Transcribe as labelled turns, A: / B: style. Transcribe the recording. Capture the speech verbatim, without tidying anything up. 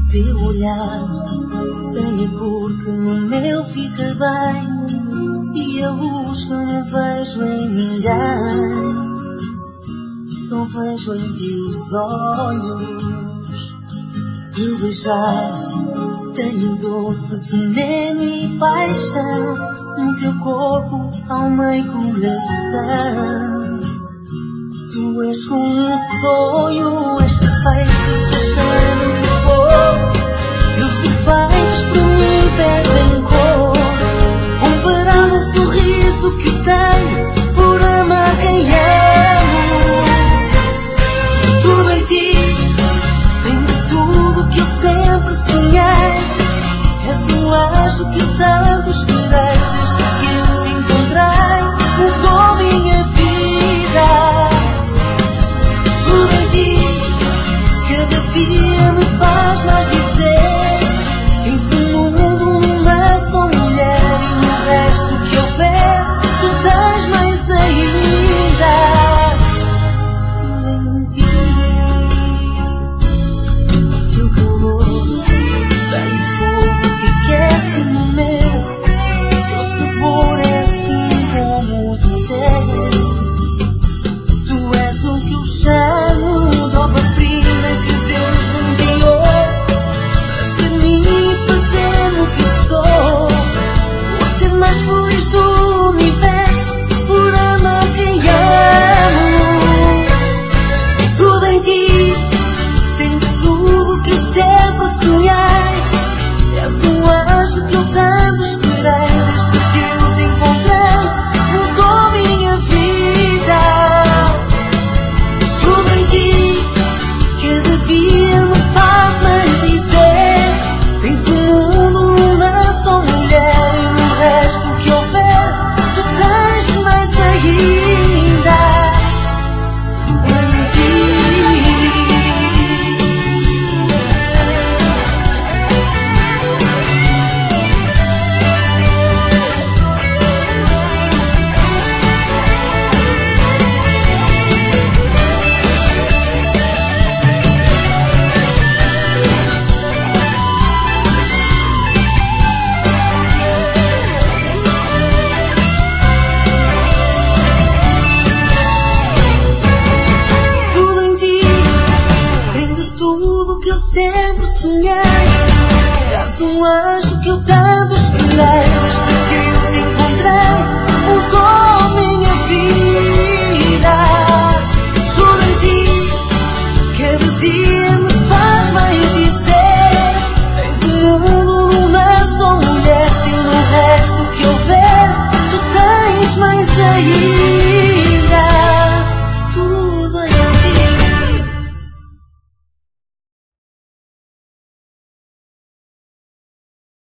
A: teu olhar tem a cor que no meu fica bem e a luz que não vejo em ninguém, só vejo em teus olhos. Teu beijar tem um doce veneno e paixão no teu corpo, alma e coração. Tu és como um sonho, és perfeito, seja no que for. Teus defeitos por mim perdem cor, comparado ao sorriso que tenho por amar quem amo. Tudo em ti, tem de tudo que eu sempre sonhei. És um anjo que eu tanto esperei, desde que eu te encontrei, mudou minha vida. Tudo em ti, cada dia me faz mais dizer: tens um mundo numa só mulher, e no resto que houver, tu tens mais ainda. Tudo em ti, o teu calor tem fogo que aquece no meu, teu sabor é assim como o céu. Tu és o que eu chamo de obra-prima que Deus me enviou para ser mim e fazer o que eu sou. Vou ser mais feliz do universo por amar quem amo. Tudo em ti, tem de tudo que eu sempre sonhei. És um anjo que eu tanto esperei, desde que eu te encontrei, mudou minha vida. Tudo em ti, cada dia me faz mais dizer: tens um mundo numa só mulher, e no resto que houver, tu tens mais ainda. Tudo em ti. Tudo em ti, tem de tudo que eu sempre sonhei. És um anjo que eu tanto esperei,